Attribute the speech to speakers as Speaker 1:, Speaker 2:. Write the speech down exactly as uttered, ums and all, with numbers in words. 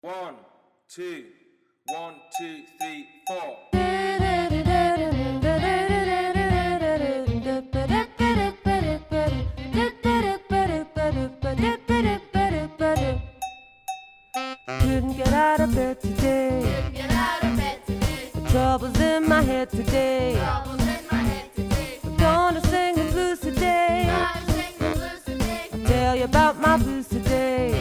Speaker 1: One, two, one, two, three, four.
Speaker 2: Couldn't get out of bed today.
Speaker 3: Couldn't get out of bed today.
Speaker 2: The troubles in my head today.
Speaker 3: Troubles in my head today.
Speaker 2: I'm gonna sing the blues today.
Speaker 3: Gonna sing the blues today.
Speaker 2: I'll tell you about my blues today.